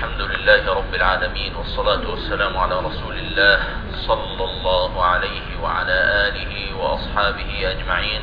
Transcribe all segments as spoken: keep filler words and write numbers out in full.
الحمد لله رب العالمين، والصلاة والسلام على رسول الله صلى الله عليه وعلى آله وأصحابه أجمعين.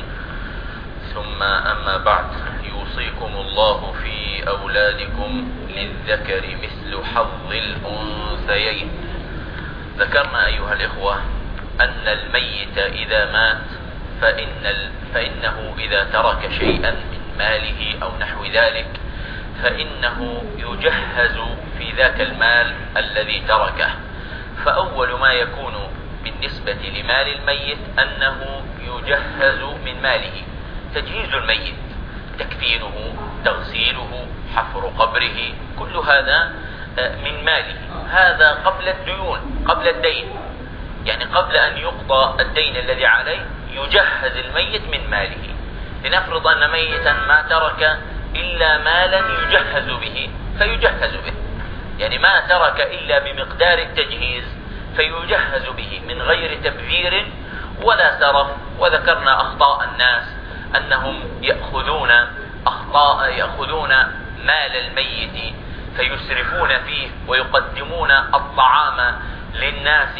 ثم أما بعد، يوصيكم الله في أولادكم للذكر مثل حظ الأنثيين. ذكرنا أيها الإخوة أن الميت إذا مات فإن ال... فإنه إذا ترك شيئا من ماله أو نحو ذلك فإنه يجهز في ذاك المال الذي تركه. فأول ما يكون بالنسبة لمال الميت أنه يجهز من ماله، تجهيز الميت، تكفينه، تغسيله، حفر قبره، كل هذا من ماله. هذا قبل الديون، قبل الدين، يعني قبل أن يقضى الدين الذي عليه يجهز الميت من ماله. لنفرض أن ميتا ما ترك إلا مالا يجهز به فيجهز به، يعني ما ترك إلا بمقدار التجهيز فيجهز به من غير تبذير ولا سرف. وذكرنا أخطاء الناس أنهم يأخذون أخطاء يأخذون مال الميت فيسرفون فيه ويقدمون الطعام للناس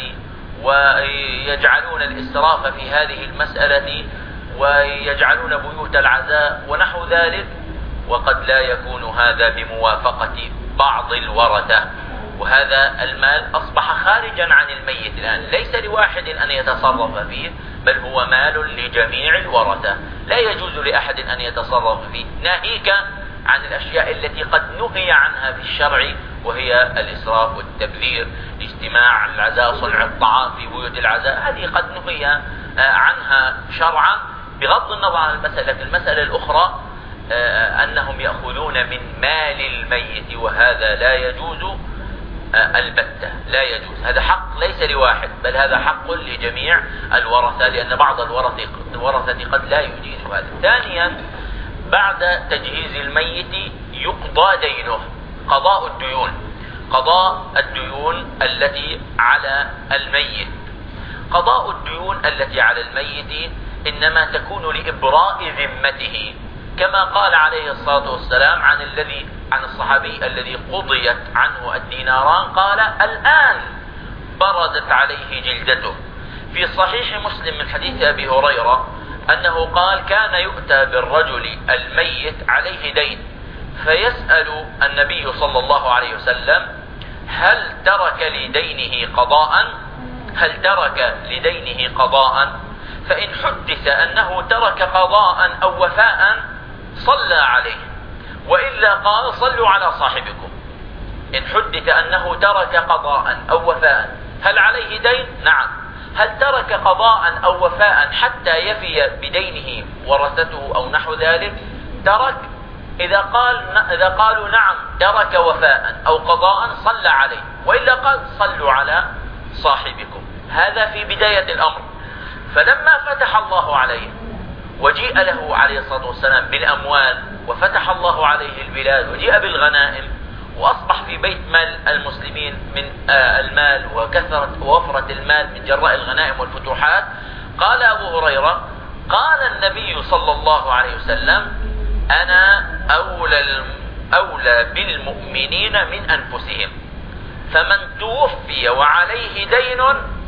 ويجعلون الإسراف في هذه المسألة ويجعلون بيوت العزاء ونحو ذلك، وقد لا يكون هذا بموافقة بعض الورثة. وهذا المال أصبح خارجا عن الميت الآن، ليس لواحد أن يتصرف فيه، بل هو مال لجميع الورثة، لا يجوز لأحد أن يتصرف فيه، ناهيك عن الأشياء التي قد نهي عنها في الشرع، وهي الإسراف والتبذير، اجتماع العزاء، صنع الطعام في بيوت العزاء، هذه قد نهي عنها شرعا بغض النظر عن المسألة. المسألة الأخرى أنهم يأخذون من مال الميت، وهذا لا يجوز البتة، لا يجوز. هذا حق ليس لواحد، بل هذا حق لجميع الورثة، لأن بعض الورثة قد لا يجيز هذا. ثانيا، بعد تجهيز الميت يقضى دينه، قضاء الديون، قضاء الديون التي على الميت. قضاء الديون التي على الميت إنما تكون لإبراء ذمته، كما قال عليه الصلاة والسلام عن الذي عن الصحابي الذي قضيت عنه الديناران، قال: الآن بردت عليه جلدته. في صحيح مسلم من حديث أبي هريرة أنه قال: كان يؤتى بالرجل الميت عليه دين فيسأل النبي صلى الله عليه وسلم: هل ترك لدينه قضاء؟ هل ترك لدينه قضاء؟ فإن حدث أنه ترك قضاء أو وفاء صلى عليه، وإلا قال: صلوا على صاحبكم. إن حدث أنه ترك قضاء أو وفاء، هل عليه دين؟ نعم. هل ترك قضاء أو وفاء حتى يفي بدينه ورثته أو نحو ذلك؟ ترك. إذا قال إذا قالوا نعم ترك وفاء أو قضاء صلى عليه، وإلا قال: صلوا على صاحبكم. هذا في بداية الأمر. فلما فتح الله عليه وجيء له عليه الصلاة والسلام بالأموال، وفتح الله عليه البلاد وجيء بالغنائم، وأصبح في بيت مال المسلمين من المال وكثرة ووفرة المال من جراء الغنائم والفتوحات، قال أبو هريرة: قال النبي صلى الله عليه وسلم: أنا أولى, أولى بالمؤمنين من أنفسهم، فمن توفي وعليه دين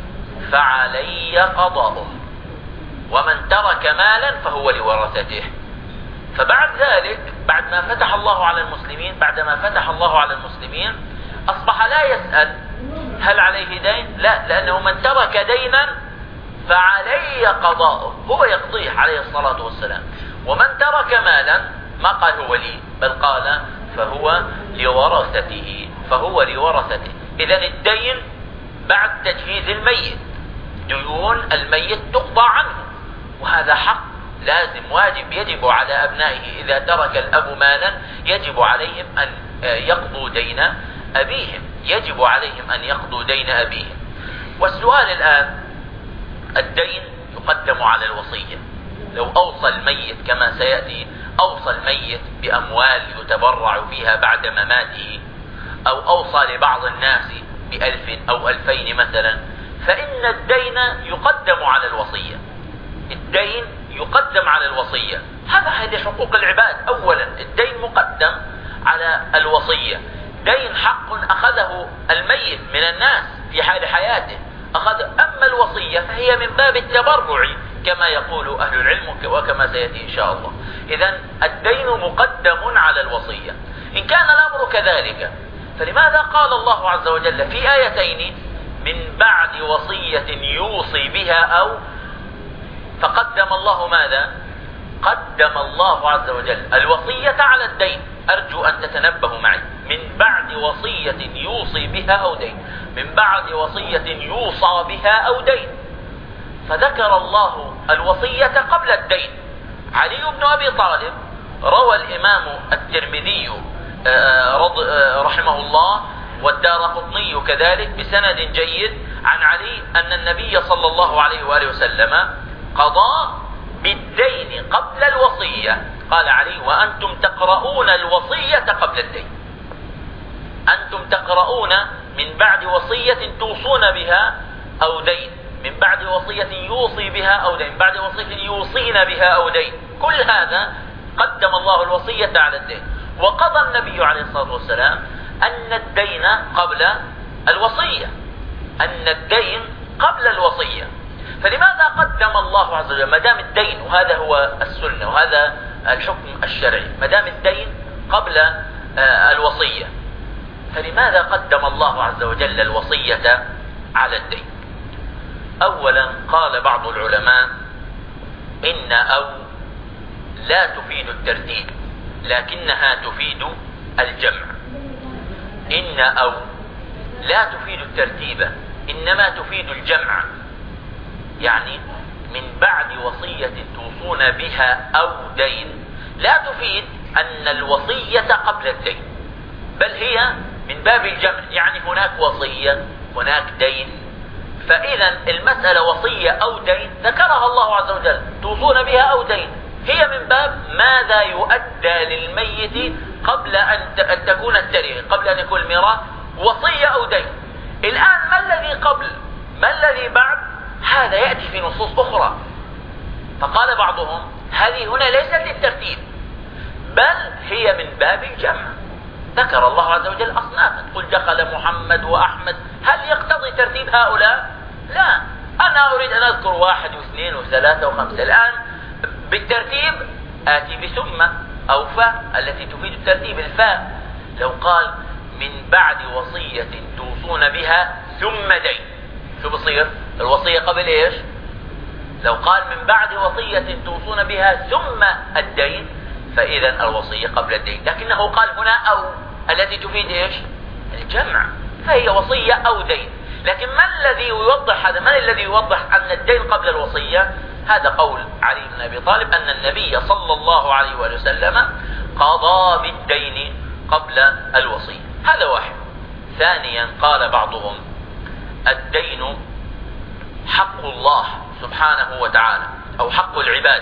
فعلي قضاؤه، ومن ترك مالا فهو لورثته. فبعد ذلك، بعد ما فتح الله على المسلمين بعدما فتح الله على المسلمين أصبح لا يسأل هل عليه دين، لا، لأنه من ترك دينا فعلي قضاؤه، هو يقضيه عليه الصلاة والسلام. ومن ترك مالا ما قال هو لي، بل قال فهو لورثته، فهو لورثته. إذن الدين بعد تجهيز الميت، ديون الميت تقضى عنه، وهذا حق لازم واجب يجب على أبنائه. إذا ترك الأب مالا يجب عليهم أن يقضوا دين أبيهم، يجب عليهم أن يقضوا دين أبيهم. والسؤال الآن، الدين يقدم على الوصية. لو أوصى الميت كما سيأتي، أوصى الميت بأموال يتبرع فيها بعد مماته، أو أوصى لبعض الناس بألف أو ألفين مثلا، فإن الدين يقدم على الوصية. الدين يقدم على الوصية. هذا هذه حقوق العباد. أولا الدين مقدم على الوصية. الدين حق أخذه الميت من الناس في حال حياته، أخذ. أما الوصية فهي من باب التبرع كما يقول أهل العلم وكما سيأتي إن شاء الله. إذن الدين مقدم على الوصية. إن كان الأمر كذلك فلماذا قال الله عز وجل في آيتين من بعد وصية يوصي بها أو فقدم الله ماذا؟ قدم الله عز وجل الوصية على الدين. أرجو أن تتنبهوا معي. من بعد وصية يوصي بها أو دين، من بعد وصية يوصى بها أو دين، فذكر الله الوصية قبل الدين. علي بن أبي طالب روى الإمام الترمذي رحمه الله والدارقطني كذلك بسند جيد عن علي أن النبي صلى الله عليه وآله وسلم قضى بالدين قبل الوصية. قال علي: وأنتم تقرؤون الوصية قبل الدين. أنتم تقرؤون من بعد وصية توصون بها أو دين، من بعد وصية يوصي بها أو دين، من بعد وصية يوصين بها أو دين. كل هذا قدم الله الوصية على الدين. وقضى النبي عليه الصلاة والسلام أن الدين قبل الوصية، أن الدين قبل الوصية. فلماذا قدم الله عز وجل ما دام الدين، وهذا هو السنة وهذا الحكم الشرعي، ما دام الدين قبل الوصية، فلماذا قدم الله عز وجل الوصية على الدين؟ أولا قال بعض العلماء إن أو لا تفيد الترتيب لكنها تفيد الجمع. إن أو لا تفيد الترتيب إنما تفيد الجمع، يعني من بعد وصية توصون بها أو دين لا تفيد أن الوصية قبل الدين، بل هي من باب الجمع، يعني هناك وصية هناك دين. فإذا المسألة وصية أو دين ذكرها الله عز وجل، توصون بها أو دين، هي من باب ماذا يؤدى للميت قبل أن تكون التركة، قبل أن يكون الميراث، وصية أو دين. الآن ما الذي قبل ما الذي بعد؟ هذا يأتي في نصوص أخرى. فقال بعضهم هذه هنا ليست للترتيب بل هي من باب الجمع. ذكر الله عز وجل أصنافا، قل دخل محمد وأحمد، هل يقتضي ترتيب هؤلاء؟ لا، أنا أريد أن أذكر واحد واثنين وثلاثة وخمسة. الآن بالترتيب آتي بثم أو فاء التي تفيد الترتيب، الفاء. لو قال من بعد وصية توصون بها ثم دين، شو بصير؟ الوصية قبل إيش؟ لو قال من بعد وصية توصون بها ثم الدين، فإذا الوصية قبل الدين. لكنه قال هنا أو التي تفيد إيش؟ الجمع، فهي وصية أو دين. لكن ما الذي يوضح هذا؟ من الذي يوضح أن الدين قبل الوصية؟ هذا قول علي بن أبي طالب أن النبي صلى الله عليه وآله وسلم قضى بالدين قبل الوصية. هذا واحد. ثانيا قال بعضهم الدين حق الله سبحانه وتعالى أو حق العباد،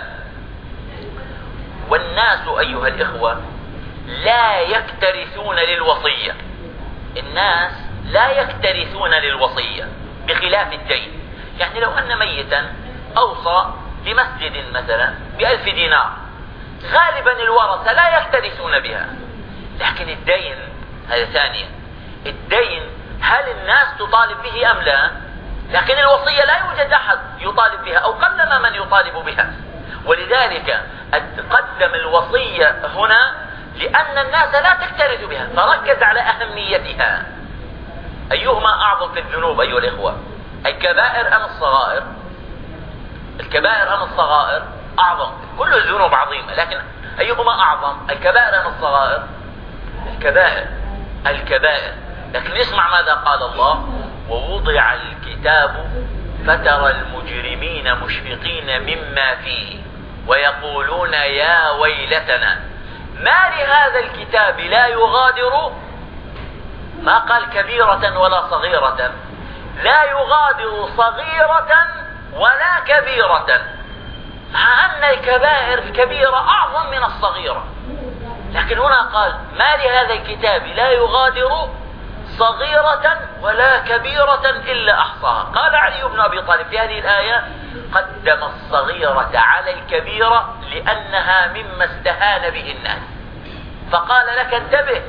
والناس أيها الإخوة لا يكترثون للوصية. الناس لا يكترثون للوصية بخلاف الدين. يعني لو أن ميتا أوصى لمسجد مثلا بألف دينار، غالبا الورثة لا يكترثون بها. لكن الدين هذا ثانيا. الدين هل الناس تطالب به أم لا؟ لكن الوصية لا يوجد أحد يطالب بها أو قلما من يطالب بها، ولذلك قدم الوصية هنا لأن الناس لا تكترث بها، فركز على أهميتها. أيهما أعظم في الذنوب أيها الإخوة؟ الكبائر أم الصغائر؟ الكبائر أم الصغائر؟ أعظم. كل الذنوب عظيمة، لكن أيهما أعظم؟ الكبائر أم الصغائر؟ الكبائر. الكبائر. لكن اسمع ماذا قال الله: ووضع الكتاب فترى المجرمين مشفقين مما فيه ويقولون يا ويلتنا ما لهذا الكتاب لا يغادر، ما قال كبيرة ولا صغيرة، لا يغادر صغيرة ولا كبيرة، مع أن الكبائر الكبيرة أعظم من الصغيرة. لكن هنا قال ما لهذا الكتاب لا يغادر صغيرة ولا كبيرة إلا أحصاها. قال علي بن أبي طالب في هذه الآية قدم الصغيرة على الكبيرة لأنها مما استهان به الناس، فقال لك انتبه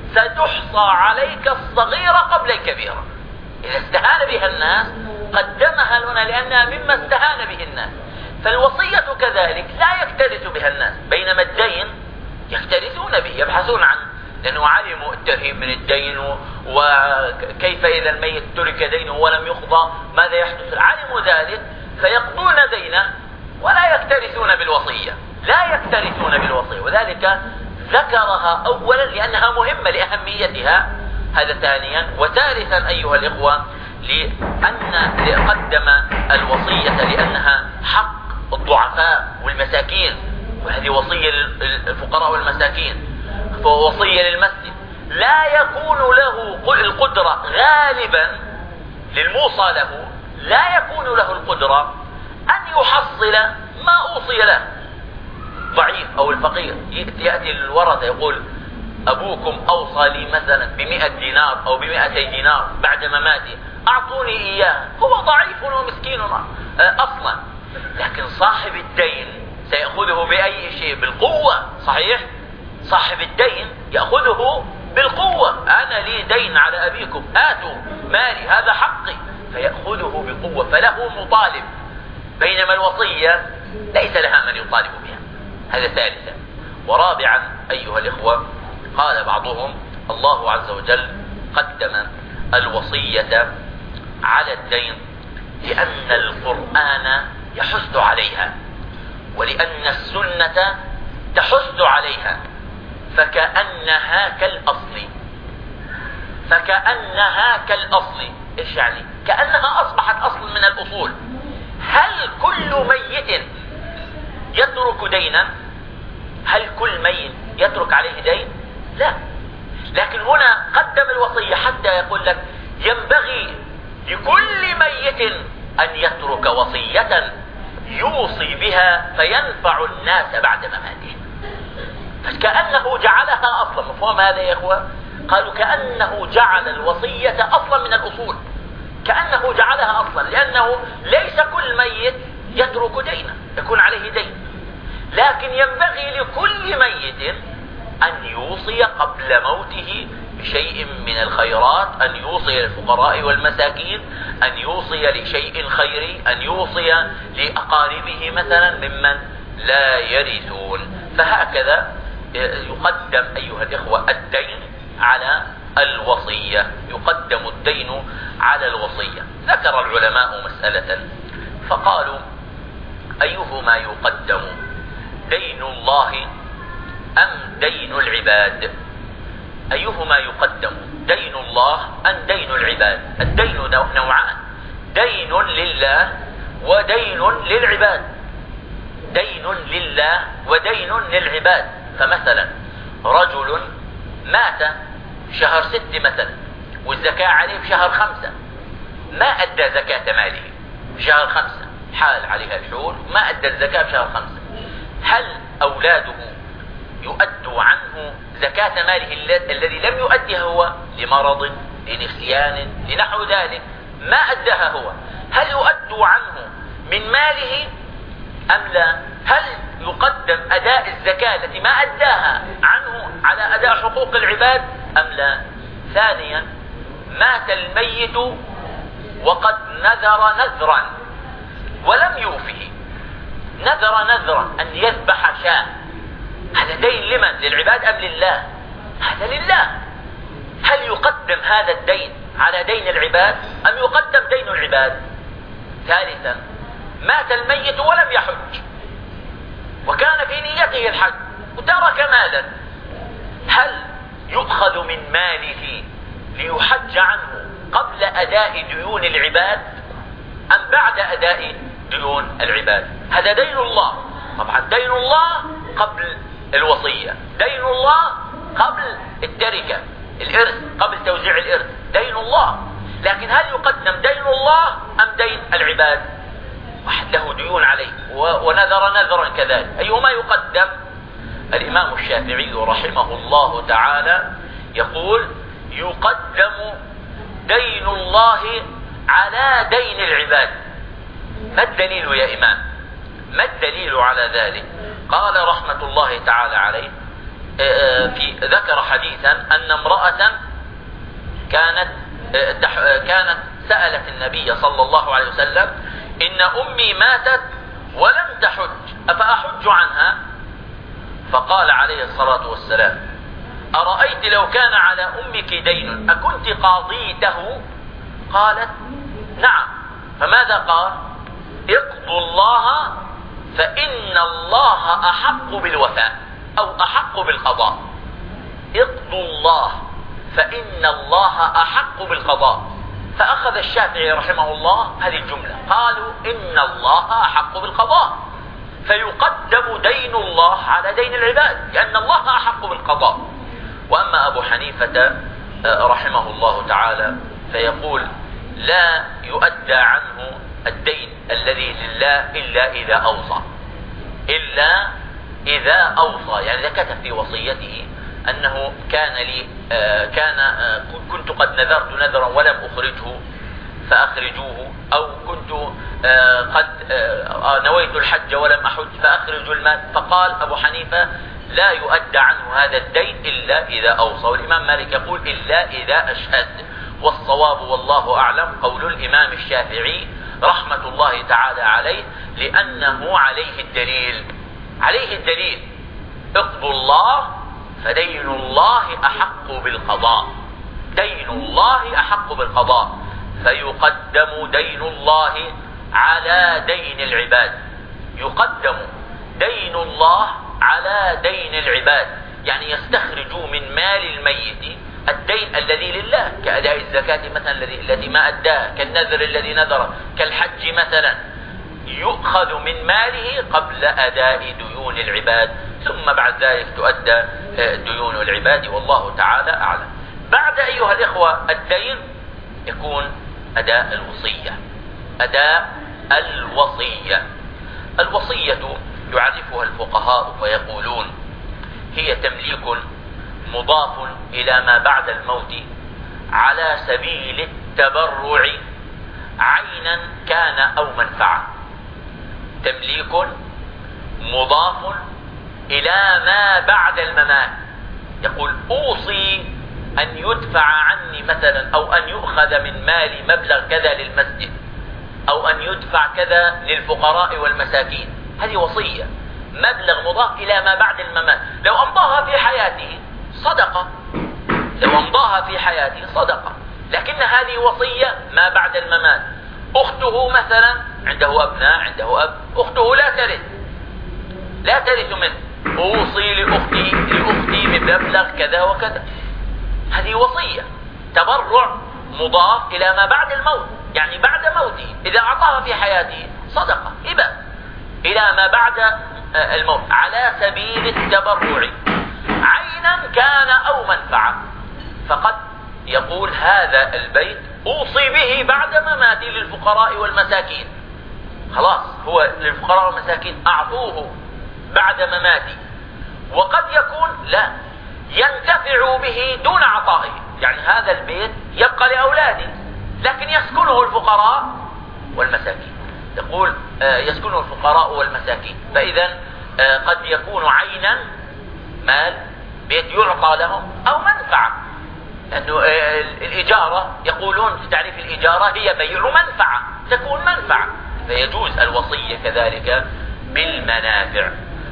ستحصى عليك الصغيرة قبل الكبيرة. إذا استهان بها الناس قدمها لنا لأنها مما استهان به الناس. فالوصية كذلك لا يكترث بها الناس، بينما الدين يكترثون به، يبحثون عنه، لأنه علموا الترهيب من الدين وكيف إذا الميت ترك دينه ولم يقضى ماذا يحدث، علموا ذلك فيقضون دينه ولا يكترثون بالوصية، لا يكترثون بالوصية. وذلك ذكرها أولا لأنها مهمة لأهميتها، هذا ثانيا. وثالثا أيها الإخوة لأن قدم الوصية لأنها حق الضعفاء والمساكين، وهذه وصية للفقراء والمساكين، فوصية للمسجد لا يكون له القدرة غالبا للموصى له، لا يكون له القدرة أن يحصل ما أوصي له. ضعيف أو الفقير يأتي الورثة يقول أبوكم أوصى لي مثلا بمئة دينار أو بمئتي دينار بعد مماتي، أعطوني إياه. هو ضعيف ومسكين أصلا، لكن صاحب الدين سيأخذه بأي شيء؟ بالقوة، صحيح؟ صاحب الدين يأخذه بالقوة، أنا لي دين على أبيكم، آتوا مالي هذا حقي، فيأخذه بقوة، فله مطالب. بينما الوصية ليس لها من يطالب بها. هذا ثالثا. ورابعا أيها الإخوة قال بعضهم الله عز وجل قدم الوصية على الدين لأن القرآن يحث عليها، ولأن السنة تحث عليها، فكأنها كالأصل. فكأنها كالأصل إيش يعني؟ كأنها أصبحت أصل من الأصول. هل كل ميت يترك دينا؟ هل كل ميت يترك عليه دين؟ لا. لكن هنا قدم الوصية حتى يقول لك ينبغي لكل ميت أن يترك وصية يوصي بها فينفع الناس بعد مماته. فكأنه جعلها أصلا. مفهوم هذا يا إخوة؟ قالوا كأنه جعل الوصية أصلا من الأصول، كأنه جعلها أصلا، لأنه ليس كل ميت يترك دينا يكون عليه دين، لكن ينبغي لكل ميت أن يوصي قبل موته بشيء من الخيرات، أن يوصي للفقراء والمساكين، أن يوصي لشيء خيري، أن يوصي لأقاربه مثلا ممن لا يرثون. فهكذا يقدم أيها الإخوة الدين على الوصية، يقدم الدين على الوصية. ذكر العلماء مسألة فقالوا أيهما يقدم، دين الله أم دين العباد؟ أيهما يقدم، دين الله أم دين العباد؟ الدين نوعان، دين لله ودين للعباد. دين لله ودين للعباد. فمثلا رجل مات شهر ست مثلا والزكاة عليه في شهر خمسة، ما أدى زكاة ماله في شهر خمسة، حال عليها الحول ما أدى الزكاة في شهر خمسة، هل أولاده يؤدوا عنه زكاة ماله الذي لم يؤدها هو لمرض لنسيان لنحو ذلك ما أداها هو، هل يؤدوا عنه من ماله أم لا؟ هل يقدم أداء الزكاة التي ما أداها عنه على أداء حقوق العباد أم لا؟ ثانيا مات الميت وقد نذر نذرا ولم يوفه، نذر نذرا أن يذبح شاة، هذا دين لمن؟ للعباد أم لله؟ هذا لله. هل يقدم هذا الدين على دين العباد أم يقدم دين العباد؟ ثالثا مات الميت ولم يحج وكان في نيته الحج وترك مالا، هل يؤخذ من ماله ليحج عنه قبل أداء ديون العباد أم بعد أداء ديون العباد؟ هذا دين الله. طبعا دين الله قبل الوصية، دين الله قبل التركة الإرث، قبل توزيع الإرث، دين الله. لكن هل يقدم دين الله أم دين العباد؟ واحد له ديون عليه ونذر نذرا كذلك، أيهما يقدم؟ الإمام الشافعي رحمه الله تعالى يقول يقدم دين الله على دين العباد. ما الدليل يا إمام؟ ما الدليل على ذلك؟ قال رحمة الله تعالى عليه في ذكر حديثا أن امرأة كانت كانت سألت النبي صلى الله عليه وسلم: إن أمي ماتت ولم تحج أفأحج عنها؟ فقال عليه الصلاة والسلام: أرأيت لو كان على أمك دين أكنت قاضيته؟ قالت: نعم. فماذا قال؟ اقضوا الله فإن الله أحق بالوفاء أو أحق بالقضاء. اقضوا الله فإن الله أحق بالقضاء. فأخذ الشافعي رحمه الله هذه الجملة، قالوا إن الله أحق بالقضاء، فيقدم دين الله على دين العباد لأن الله أحق بالقضاء. وأما أبو حنيفة رحمه الله تعالى فيقول: لا يؤدى عنه الدين الذي لله إلا إذا أوصى، إلا إذا أوصى، يعني إذا كتب في وصيته أنه كان لي كان كنت قد نذرت نذرا ولم أخرجه فأخرجوه، أو كنت قد نويت الحج ولم أحج فأخرجوا المال. فقال أبو حنيفة: لا يؤدى عنه هذا الدين إلا إذا أوصى. والإمام مالك يقول: إلا إذا أشهد. والصواب والله أعلم قول الإمام الشافعي رحمة الله تعالى عليه، لأنه عليه الدليل، عليه الدليل. اقضوا الله فدين الله أحق بالقضاء، دين الله أحق بالقضاء، فيقدم دين الله على دين العباد. يقدم دين الله على دين العباد، يعني يستخرجوا من مال الميت الدين الذي لله، كأداء الزكاة مثلا الذي ما أداه، كالنذر الذي نذره، كالحج مثلا، يؤخذ من ماله قبل أداء ديون العباد، ثم بعد ذلك تؤدى ديون العباد، والله تعالى أعلم. بعد أيها الإخوة الدين يكون أداء الوصية. أداء الوصية الوصية يعرفها الفقهاء ويقولون: هي تمليك مضاف إلى ما بعد الموت على سبيل التبرع عينا كان أو منفعة. تمليك مضاف إلى ما بعد الممات، يقول: أوصي أن يدفع عني مثلا، أو أن يؤخذ من مالي مبلغ كذا للمسجد، أو أن يدفع كذا للفقراء والمساكين. هذه وصية، مبلغ مضاف إلى ما بعد الممات. لو أمضاها في حياته صدقة، لو أمضاها في حياته صدقة، لكن هذه وصية ما بعد الممات. أخته مثلا عنده أبناء، عنده أب، أخته لا ترث، لا ترث منه، أوصي لأختي لأختي بمبلغ كذا وكذا. هذه وصية، تبرع مضاف إلى ما بعد الموت، يعني بعد موته. إذا أعطاها في حياته صدقة، هبة، إلى ما بعد الموت على سبيل التبرع عينا كان أو منفعة. فقد يقول هذا البيت أوصي به بعد مماتي للفقراء والمساكين، خلاص هو للفقراء والمساكين أعطوه بعد مماتي. وقد يكون لا، ينتفع به دون عطائه، يعني هذا البيت يبقى لأولادي لكن يسكنه الفقراء والمساكين. يقول يسكنه الفقراء والمساكين، فإذا قد يكون عينا مال بيت يعطى لهم، أو منفعة، لأنه الإجارة يقولون في تعريف الإجارة هي بيع منفعة، تكون منفعة، فيجوز الوصية كذلك بالمنافع.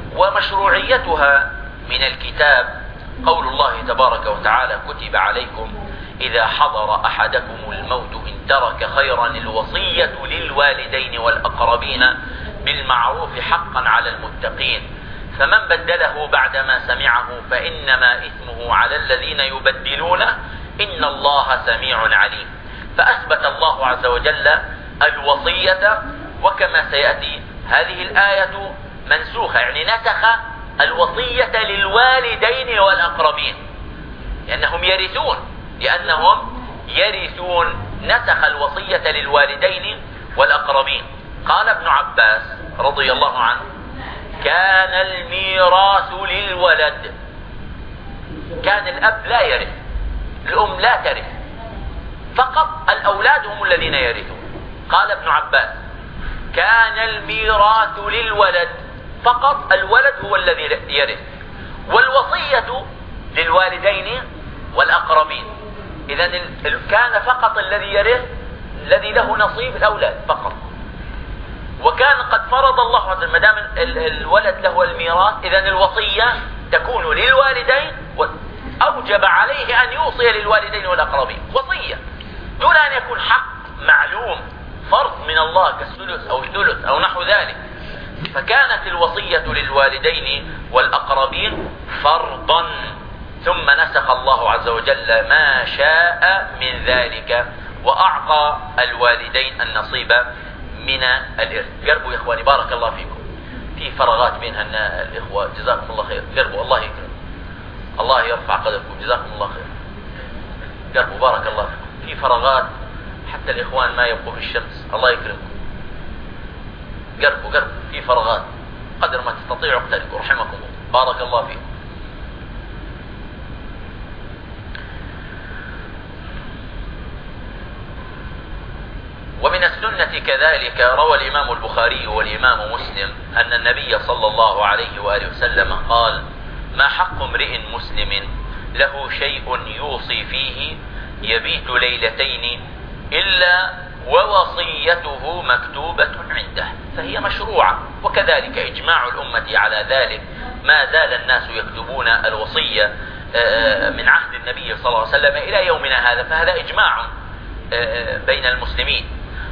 ومشروعيتها من الكتاب قول الله تبارك وتعالى: كتب عليكم إذا حضر أحدكم الموت إن ترك خيرا الوصية للوالدين والأقربين بالمعروف حقا على المتقين، فمن بدله بعدما سمعه فإنما إثمه على الذين يبدلونه إن الله سميع عليم. فأثبت الله عز وجل الوصية، وكما سيأتي هذه الآية منسوخة، يعني نسخ الوصية للوالدين والأقربين لأنهم يرثون، لأنهم يرثون نسخ الوصية للوالدين والأقربين. قال ابن عباس رضي الله عنه: كان الميراث للولد، كان الأب لا يرث، الأم لا ترث، فقط الأولاد هم الذين يرثون. قال ابن عباس: كان الميراث للولد، فقط الولد هو الذي يرث، والوصية للوالدين والأقربين. إذن كان فقط الذي يرث الذي له نصيب الأولاد فقط، وكان قد فرض الله عز وجل ما دام الولد له الميراث إذن الوصية تكون للوالدين، وأوجب عليه أن يوصي للوالدين والأقربين وصية دون أن يكون حق معلوم فرض من الله كالثلث أو الثلث أو نحو ذلك. فكانت الوصية للوالدين والأقربين فرضا، ثم نسخ الله عز وجل ما شاء من ذلك وأعطى الوالدين النصيب من الإرث. قربوا يا إخواني بارك الله فيكم، في فراغات بينها الإخوة جزاكم الله خير. قربوا الله يكرم، الله يرفع قدركم، جزاكم الله خير. قربوا بارك الله فيكم، في فراغات حتى الإخوان ما يبقوا في الشمس، الله يكرمكم. قربوا قربوا في فراغات قدر ما تستطيعوا اقتربوا رحمكم الله، بارك الله فيكم. ومن السنة كذلك روى الإمام البخاري والإمام مسلم أن النبي صلى الله عليه وآله وسلم قال: ما حق امرئ مسلم له شيء يوصي فيه يبيت ليلتين إلا ووصيته مكتوبة عنده، فهي مشروعة. وكذلك إجماع الأمة على ذلك، ما زال الناس يكتبون الوصية من عهد النبي صلى الله عليه وسلم إلى يومنا هذا، فهذا إجماع بين المسلمين.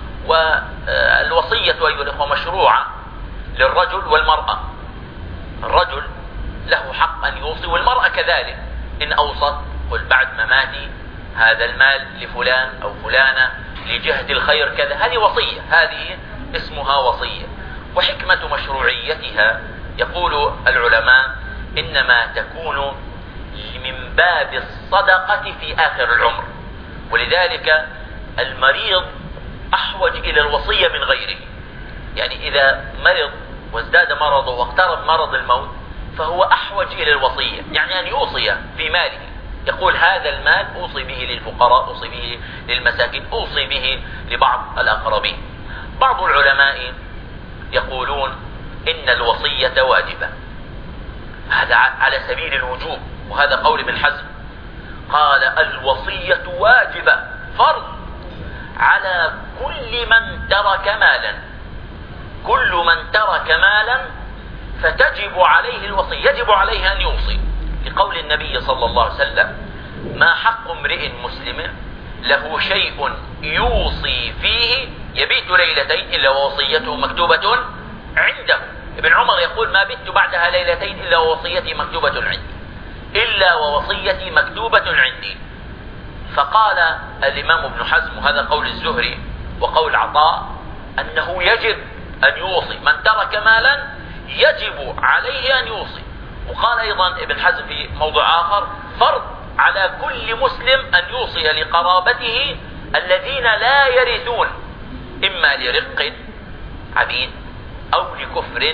والوصية أيها الأخوة مشروعة للرجل والمرأة، الرجل له حق أن يوصي والمرأة كذلك، إن أوصت قل بعد مماتي هذا المال لفلان أو فلانة لجهة الخير كذا، هذه وصية، هذه اسمها وصية. وحكمة مشروعيتها يقول العلماء إنما تكون من باب الصدقة في آخر العمر، ولذلك المريض أحوج إلى الوصية من غيره. يعني إذا مرض وازداد مرضه واقترب مرض الموت فهو أحوج إلى الوصية، يعني أن يوصي في ماله، يقول هذا المال أوصي به للفقراء، أوصي به للمساكين، أوصي به لبعض الأقربين. بعض العلماء يقولون إن الوصية واجبة، هذا على سبيل الوجوب، وهذا قول ابن حزم، قال الوصية واجبة فرض على كل من ترك مالا، كل من ترك مالا فتجب عليه الوصية، يجب عليه أن يوصي، لقول النبي صلى الله عليه وسلم: ما حق امرئ مسلم له شيء يوصي فيه يبيت ليلتين إلا ووصيته مكتوبة عنده. ابن عمر يقول: ما بت بعدها ليلتين إلا ووصيتي مكتوبة عندي، إلا ووصيتي مكتوبة عندي. فقال الإمام ابن حزم، وهذا قول الزهري وقول عطاء، أنه يجب أن يوصي، من ترك مالا يجب عليه أن يوصي. وقال أيضا ابن حزم في موضوع آخر: فرض على كل مسلم أن يوصي لقرابته الذين لا يرثون، إما لرق عبيد أو لكفر.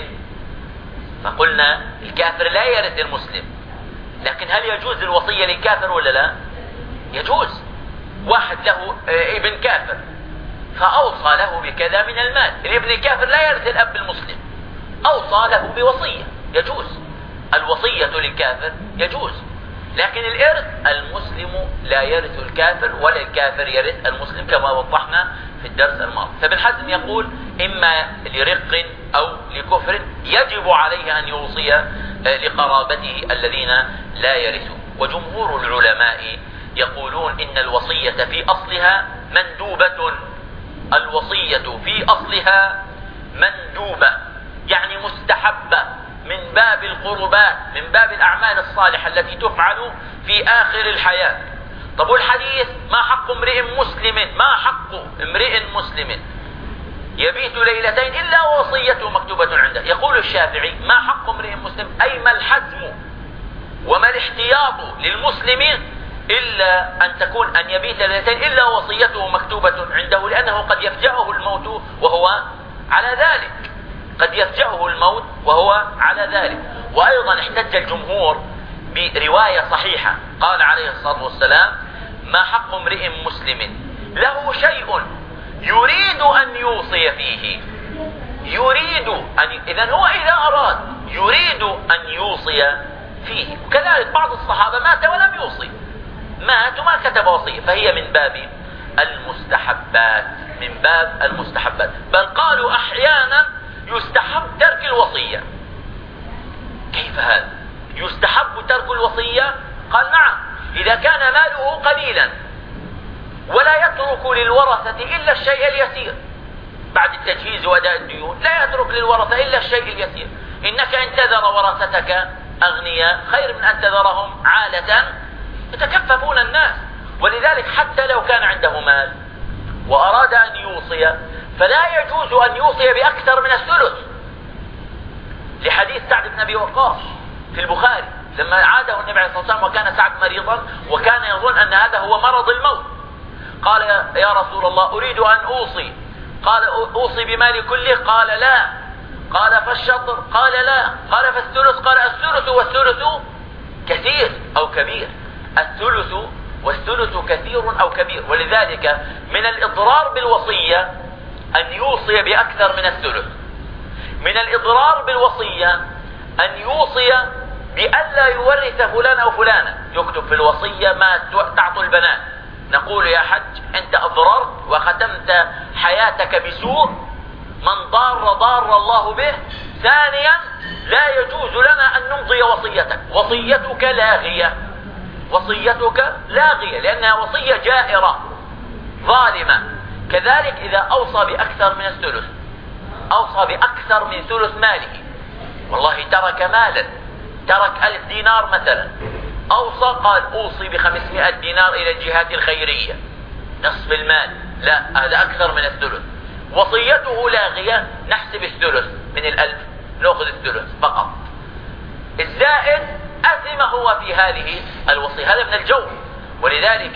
فقلنا الكافر لا يرث المسلم، لكن هل يجوز الوصية للكافر ولا لا؟ يجوز. واحد له ابن كافر فأوصى له بكذا من المال، الابن الكافر لا يرث الأب المسلم، أوصى له بوصية، يجوز الوصية للكافر، يجوز. لكن الإرث المسلم لا يرث الكافر ولا الكافر يرث المسلم كما وضحنا في الدرس الماضي. فابن حزم يقول: إما لرق أو لكفر يجب عليه أن يوصي لقرابته الذين لا يرثون. وجمهور العلماء يقولون إن الوصية في أصلها مندوبة، الوصية في أصلها مندوبة يعني مستحبة، من باب القربات، من باب الأعمال الصالحة التي تفعل في آخر الحياة. طب والحديث: ما حق امرئ مسلم، ما حق امرئ مسلم يبيت ليلتين إلا وصيته مكتوبة عنده. يقول الشافعي: ما حق امرئ مسلم أي ما الحزم وما الاحتياط للمسلم إلا أن تكون أن يبيت ليلتين إلا وصيته مكتوبة عنده، لأنه قد يفجأه الموت وهو على ذلك، قد يفجأه الموت وهو على ذلك. وأيضا احتج الجمهور برواية صحيحة، قال عليه الصلاة والسلام: ما حق امرئ مسلم له شيء يريد أن يوصي فيه، يريد أن، إذن هو إذا أراد يريد أن يوصي فيه. وكذلك بعض الصحابة مات ولم يوصي، مات وما كتب وصية، فهي من باب المستحبات، من باب المستحبات. بل قالوا أحيانا يستحب ترك الوصية. كيف هذا؟ يستحب ترك الوصية؟ قال نعم، إذا كان ماله قليلا ولا يترك للورثة إلا الشيء اليسير بعد التجهيز وأداء الديون، لا يترك للورثة إلا الشيء اليسير. إنك إن تذر ورثتك أغنياء خير من أن تذرهم عالة يتكففون الناس. ولذلك حتى لو كان عنده مال وأراد أن يوصي فلا يجوز أن يوصي بأكثر من الثلث، لحديث سعد بن أبي وقاص في البخاري لما عاده النبي عليه الصلاة والسلام وكان سعد مريضا وكان يظن أن هذا هو مرض الموت، قال يا رسول الله أريد أن أوصي، قال أوصي بمالي كله؟ قال لا. قال فالشطر؟ قال لا. قال فالثلث؟ قال الثلث والثلث كثير أو كبير، الثلث والثلث كثير أو كبير. ولذلك من الإضرار بالوصية أن يوصي بأكثر من الثلث، من الإضرار بالوصية أن يوصي بألا يورث فلان أو فلانا، يكتب في الوصية ما تعطي البنات، نقول يا حج أنت أضررت وختمت حياتك بسوء، من ضار ضار الله به. ثانيا لا يجوز لنا أن نمضي وصيتك، وصيتك لاغية، وصيتك لاغية لأنها وصية جائرة ظالمة. كذلك إذا أوصى بأكثر من الثلث، أوصى بأكثر من ثلث ماله، والله ترك مالا، ترك ألف دينار مثلا، أوصى قال أوصي بخمسمائة دينار إلى الجهات الخيرية نصف المال، لا هذا أكثر من الثلث، وصيته لاغية، نحسب الثلث من الألف، نأخذ الثلث فقط، الزائد أثم هو في هذه الوصية، هذا من الجور. ولذلك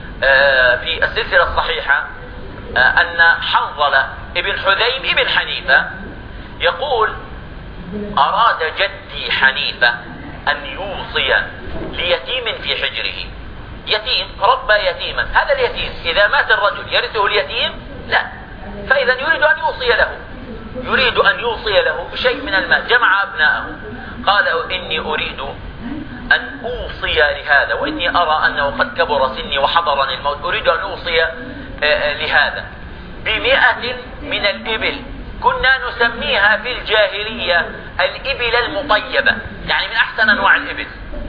في السلسلة الصحيحة أن حنظلة ابن حذيم ابن حنيفة يقول أراد جدي حنيفة أن يوصي ليتيم في حجره، يتيم ربى يتيما، هذا اليتيم إذا مات الرجل يرثه اليتيم؟ لا، فإذا يريد أن يوصي له، يريد أن يوصي له بشيء من المال، جمع أبناءه، قال إني أريد أن أوصي لهذا وإني أرى أنه قد كبر سني وحضرني الموت، أريد أن أوصي لهذا بمئة من الإبل، كنا نسميها في الجاهلية الإبل المطيبة، يعني من أحسن أنواع الإبل.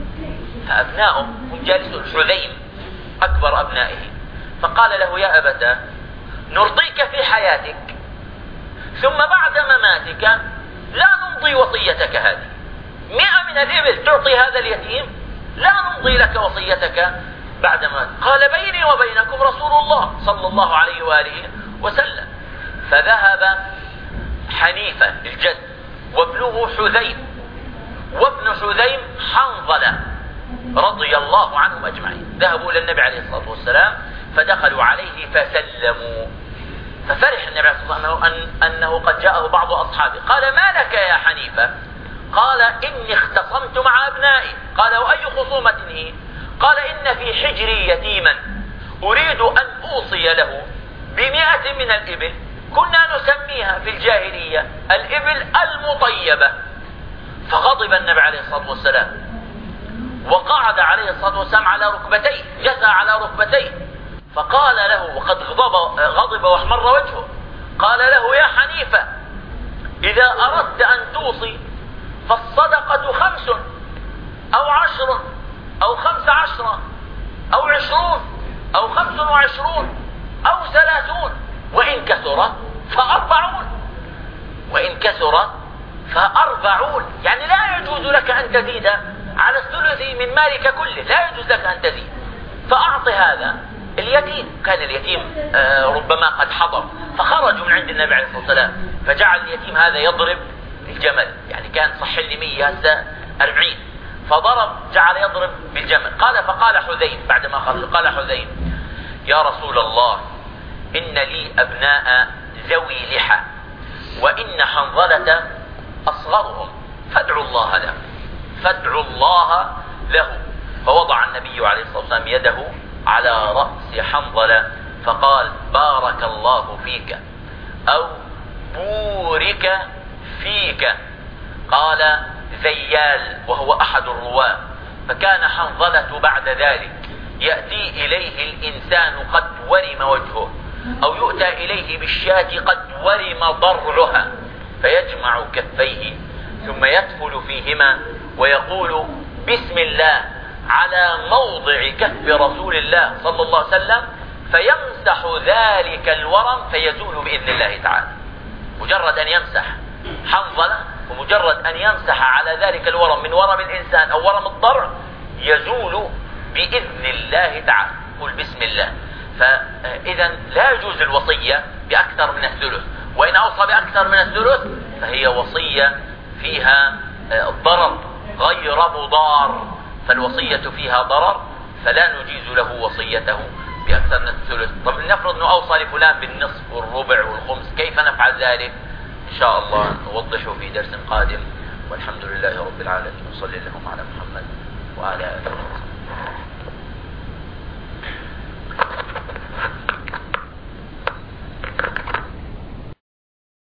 فأبناؤه هم جالسون، حذيم أكبر أبنائه، فقال له يا أبتاه نرضيك في حياتك ثم بعد مماتك لا نمضي وصيتك هذه، مئة من الإبل تعطي هذا اليتيم، لا نمضي لك وصيتك بعد ما. قال بيني وبينكم رسول الله صلى الله عليه وآله وسلم. فذهب حنيفة الجد وابنه حذيم وابن حذيم حنظلة رضي الله عنهم أجمعين، ذهبوا إلى النبي عليه الصلاة والسلام فدخلوا عليه فسلموا، ففرح النبي عليه الصلاة والسلام أنه قد جاءه بعض أصحابه، قال ما لك يا حنيفة؟ قال إني اختصمت مع أبنائي. قال وأي خصومة هي؟ قال إن في حجري يتيما أريد أن أوصي له بمئة من الإبل، كنا نسميها في الجاهلية الإبل المطيبة. فغضب النبي عليه الصلاة والسلام وقعد عليه الصلاة والسلام على ركبتيه، جثى على ركبتيه، فقال له وقد غضب, غضب واحمر وجهه، قال له يا حنيفة إذا أردت أن توصي فالصدقة خمس أو عشر أو خمس عشرة أو عشرون أو خمس وعشرون أو ثلاثون، وإن كثر فأربعون، وإن كثر فأربعون، يعني لا يجوز لك أن تزيد على الثلث من مالك كله، لا يجوز لك أن تزيد. فأعطي هذا اليتيم، كان اليتيم ربما قد حضر، فخرجوا من عند النبي عليه الصلاة والسلام، فجعل اليتيم هذا يضرب الجمل، يعني كان صح لي مية هسه أربعين، فضرب جعل يضرب بالجمل. قال فقال حذيم بعدما خرج قال حذيم يا رسول الله إن لي أبناء ذوي لحى وإن حنظلة أصغرهم فادعوا الله له، فادعوا الله له. فوضع النبي عليه الصلاة والسلام يده على رأس حنظلة فقال بارك الله فيك أو بورك فيك. قال ذيال وهو أحد الرواة، فكان حنظلة بعد ذلك يأتي إليه الإنسان قد ورم وجهه، أو يؤتى إليه بالشاة قد ورم ضرعها، فيجمع كفيه ثم يدفل فيهما ويقول بسم الله على موضع كف رسول الله صلى الله عليه وسلم، فيمسح ذلك الورم فيزول بإذن الله تعالى. مجرد أن يمسح حنظلة، ومجرد أن يمسح على ذلك الورم من ورم الإنسان أو ورم الضرع يزول بإذن الله تعالى. قل بسم الله. فإذا لا يجوز الوصية بأكثر من الثلث، وإن أوصى بأكثر من الثلث فهي وصية فيها ضرر غير مضار، فالوصية فيها ضرر فلا نجيز له وصيته بأكثر من الثلث. طب نفرض أنه أوصى لفلان بالنصف والربع والخمس، كيف نفعل ذلك؟ إن شاء الله نوضحه في درس قادم، والحمد لله رب العالمين، وصلى اللهم على محمد وعلى آله وصحبه.